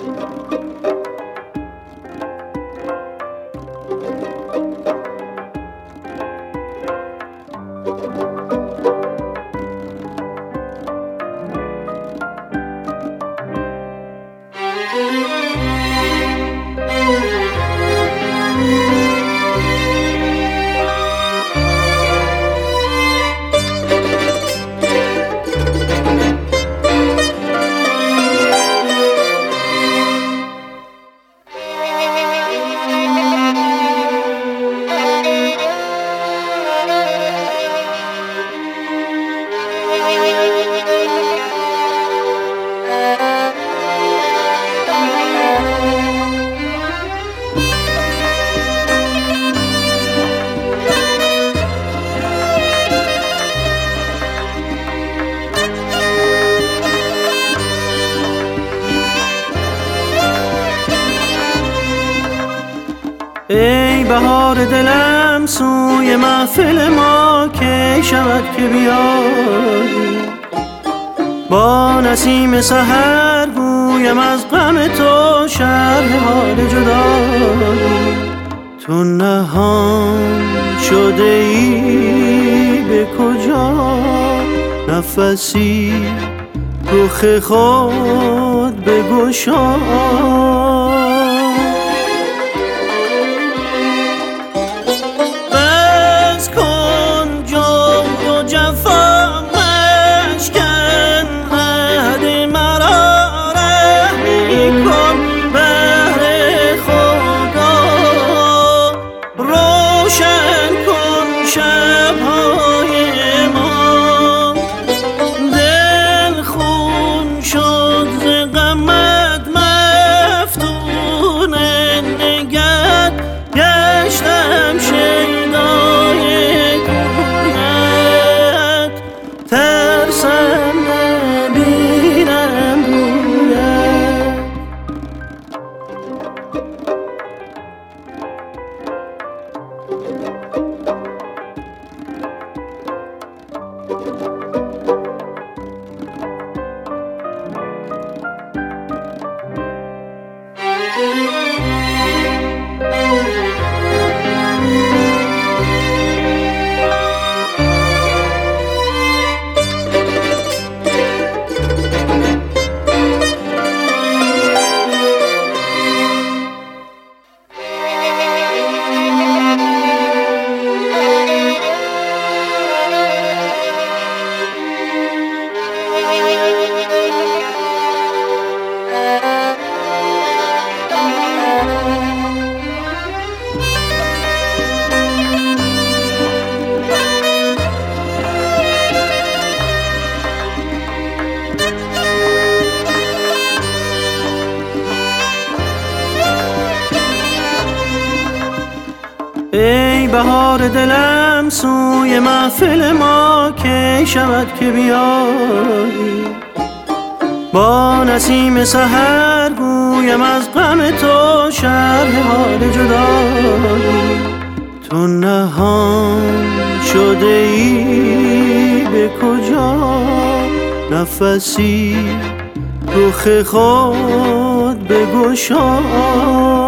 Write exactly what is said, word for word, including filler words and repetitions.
ای بهار دلم سوی محفل ما کی شود که بیایی، با نسیم سحر گویم از غم تو شرح حال جدایی. تو نهان شده ای به کجا، نفسی رخ خود بگشا. ای بهار دلم سوی محفل ما کی شود که بیایی، با نسیم سحر گویم از غم تو شرح حال جدایی. تو نهان شده ای به کجا، نفسی رخ خود بگشا.